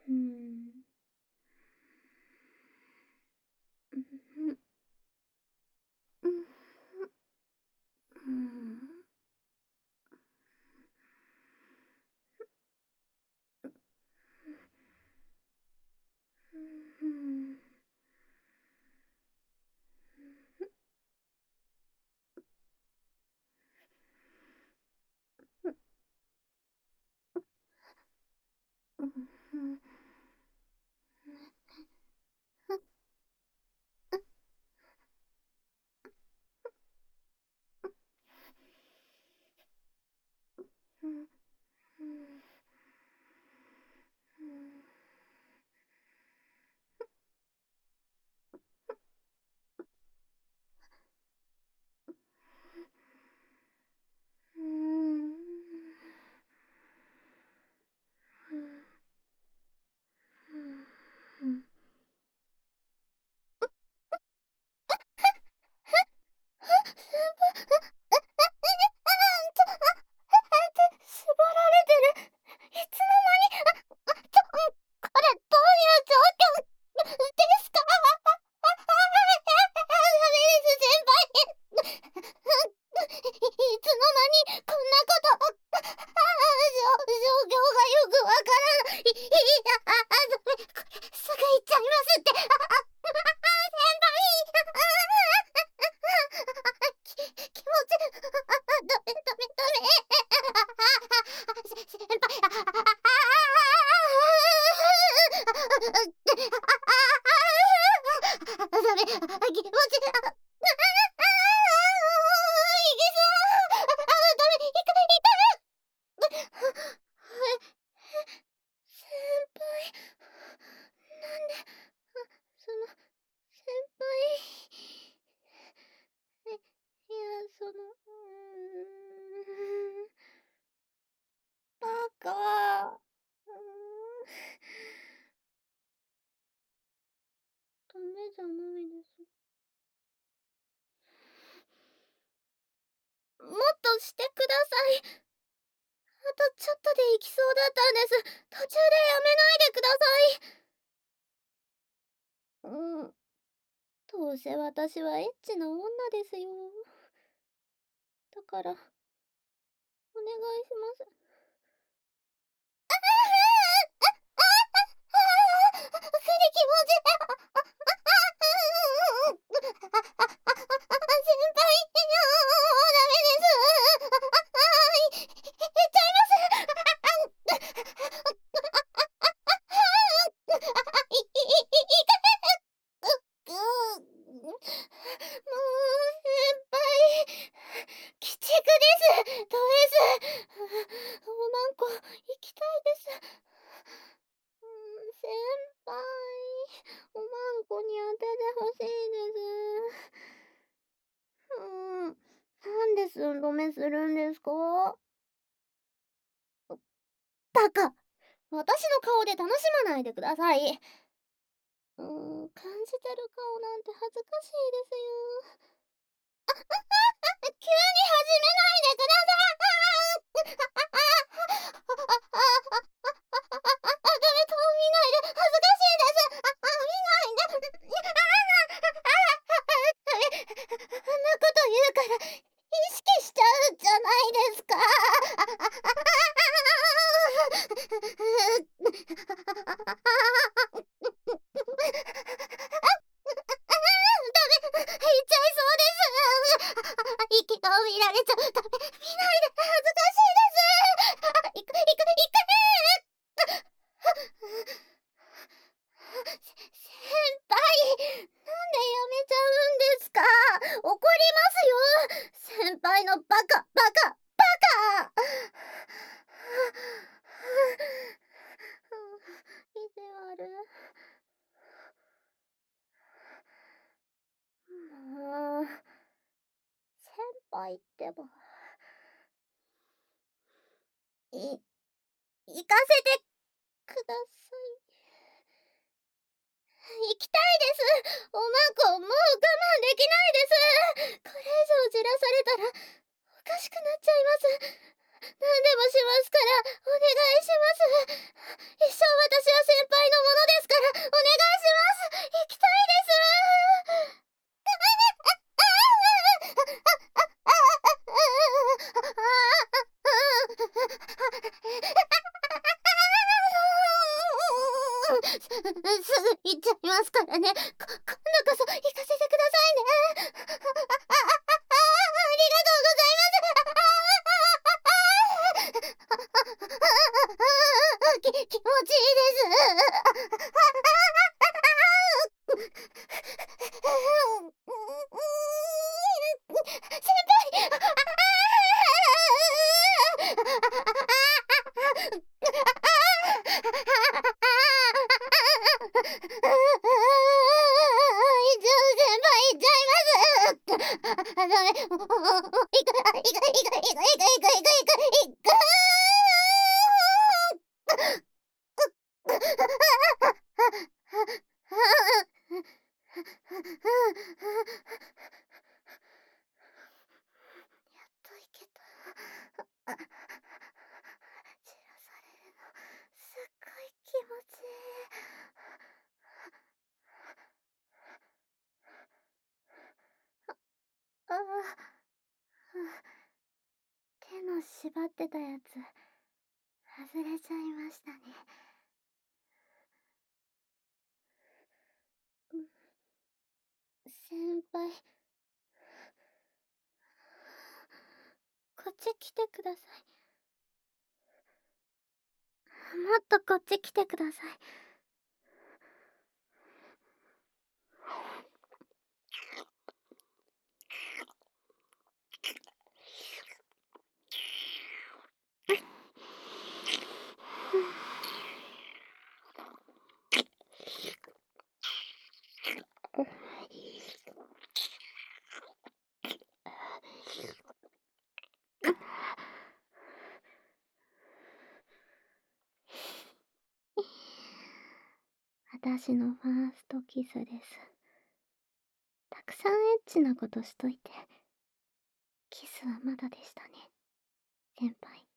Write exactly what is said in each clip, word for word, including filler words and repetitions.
うん。うん。うん。うん。うん。うん。うん。うん。うん。縛られてる。いつの間に。あ、あ、ちょ、これどういう状況ですか？ダメです、先輩。いつの間にこんなこと。あ、状況がよくわからない。いや、あ、ダメ。これすぐ行っちゃいますって。あ、あ、先輩。き、気持ち。ダメダメダメ。先輩。ダメ。気持ち。先輩、なんで、あ、その、先輩、え、いや、その、うーん、バカ、うーん、ダメじゃないです。もっとしてください。あとちょっとで行きそうだったんです。途中でやめないでください。うん。どうせ私はエッチな女ですよ。だから、お願いします。あ、くり気持ち。先輩、もうダメです。い、いっちゃいます。い、い、い、いかう、もう、先輩、鬼畜です。ド S。おまんこ、行きたいです。うん、先輩、おまんこに当ててほしいです。うん、なんで寸止めするんですか？バカ、私の顔で楽しまないでください。うーん、感じてる顔なんて恥ずかしいですよ。急に始めないでください。ダメ、顔見ないで。恥ずかしいです。あ、あ、見ないで。ダメ。あんなこと言うから意識しちゃうじゃないですか。ダメ、言っちゃいそうです。息が見られちゃう。ダメ、見ないで。恥ずかしいです。いく、いく、いく。先輩、なんでやめちゃうんですか？怒りますよ。先輩のバカ、バカ、バカ。意地悪。もう、先輩ってば。い、行かせてください。行きたいです。おまんこ、もう我慢できないです。これ以上じらされたらおかしくなっちゃいます。何でもしますからお願いします。一生私は先輩すすぐ行っちゃいますからね。こ今度こそ行かせてくださいね。ああああああありがとうございます。き気持ちいいです。先輩。ダメ。もう、行く、行く、行く、行く、行く、行く、行く、行く、行く。やっと行けた。散らされるの、すっごい気持ちいい。ああ、手の縛ってたやつ外れちゃいましたね。先輩、こっち来てください。もっとこっち来てください。私のファーストキスです。たくさんエッチなことしといて、キスはまだでしたね、先輩。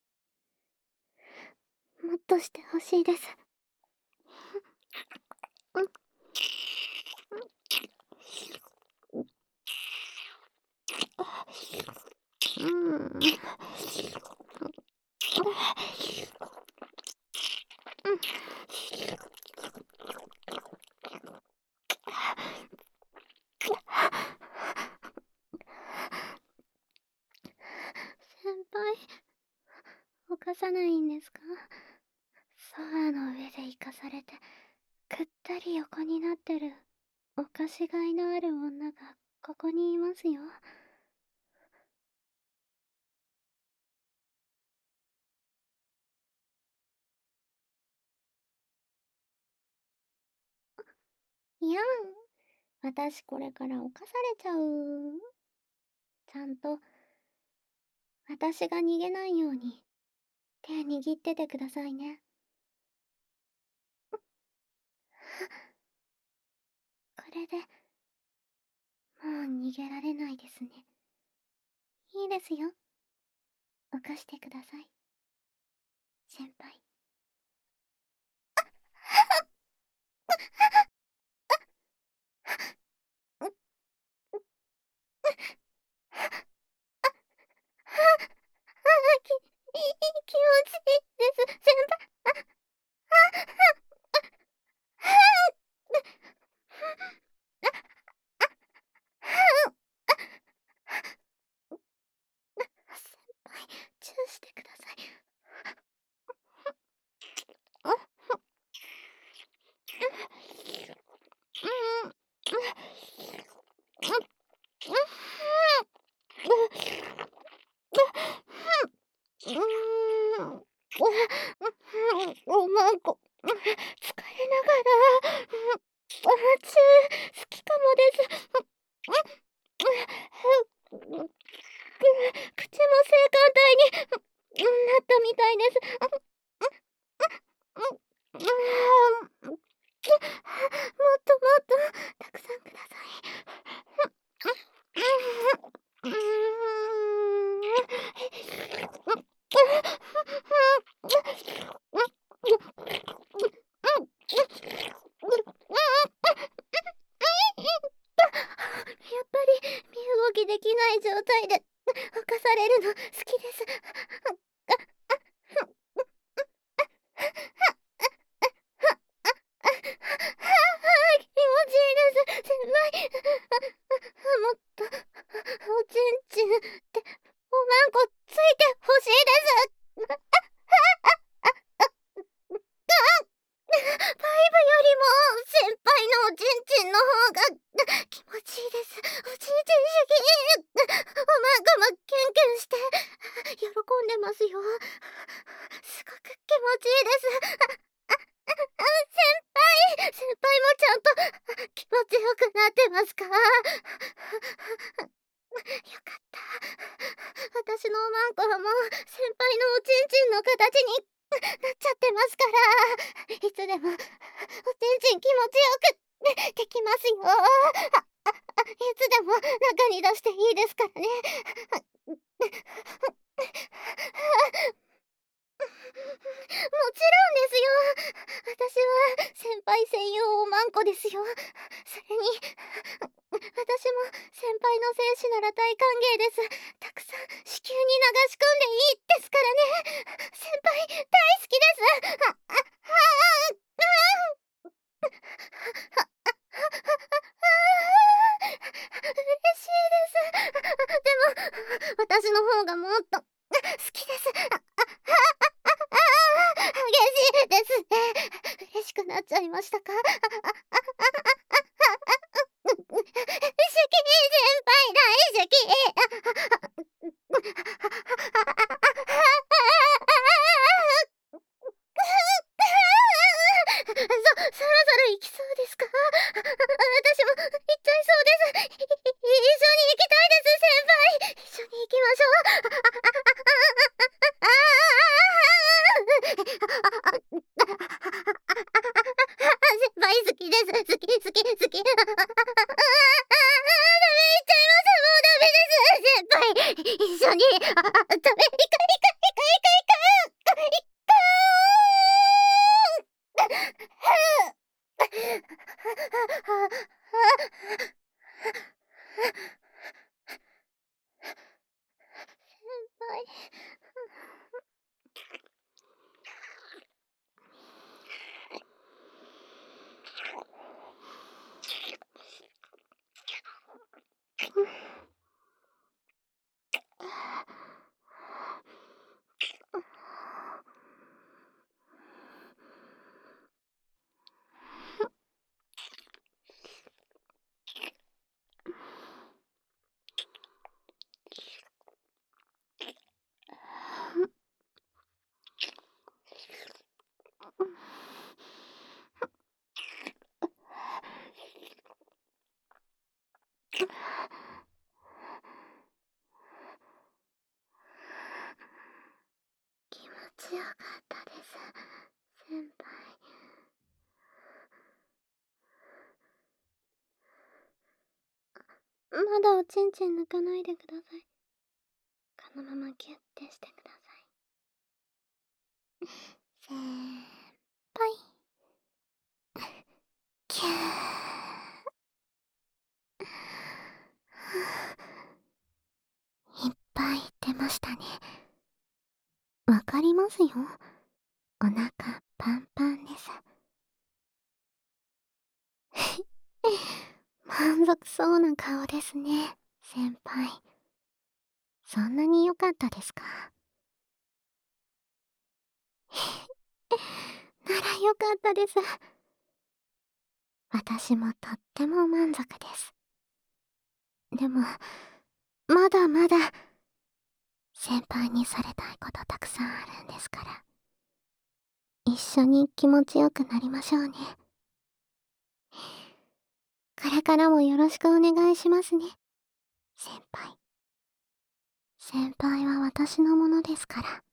もっとしてほしいです。うん。先輩、犯さないんですか？ソファーの上で生かされて、ぐったり横になってる、おかしがいのある女がここにいますよ。いやん、私これから犯されちゃう。ちゃんと、私が逃げないように、手握っててくださいね。これで、もう逃げられないですね。いいですよ。犯してください。先輩。き、いい気持ちいいです、先輩。先輩、チューしてください。おまんこ、疲れながら、チュー好きかもです。口も性感帯になったみたいです。もっともっとたくさんください。やっぱり身動きできない状態で犯されるの好きです。 おちんちんの方が気持ちいいです。おちんちん主義。おまんこもキュンキュンして喜んでますよ。すごく気持ちいいです。あ、あ、あ、先輩先輩もちゃんと気持ちよくなってますか？よかった。私のおまんこはもう先輩のおちんちんの形になっちゃってますから、いつでもおちんちん気持ちよくできますよ。あ、あ、あ、いつでも中に出していいですからね。もちろんですよ。私は先輩専用おまんこですよ。それに私も先輩の精子なら大歓迎です。たくさん子宮に流し込んでいいですからね。先輩大好きです。あ、あ、あ、あ、あ、嬉しいです。でも私の方がもっと好きです。あ、あ、激しいですね。嬉しくなっちゃいましたか？シキ先輩大好き。そ、そろそろ行きそうですか？私も行っちゃいそうです。い、い一緒に行きたいです、先輩。一緒に行きましょう。先輩好きです。好き好き好き。ダメ言っちゃいます。もうダメです。先輩一緒に。あ、ダメ。いかいかいかいかいかいかい気持ちよかったです、先輩。まだおちんちん抜かないでください。このままギュッてしてください。先輩。キュー。いっぱい出ましたね。わかりますよ。お腹パンパンです。満足そうな顔ですね、先輩。そんなに良かったですか？なら良かったです。私もとっても満足です。でも、まだまだ、先輩にされたいことたくさんあるんですから。一緒に気持ちよくなりましょうね。これからもよろしくお願いしますね、先輩。先輩は私のものですから。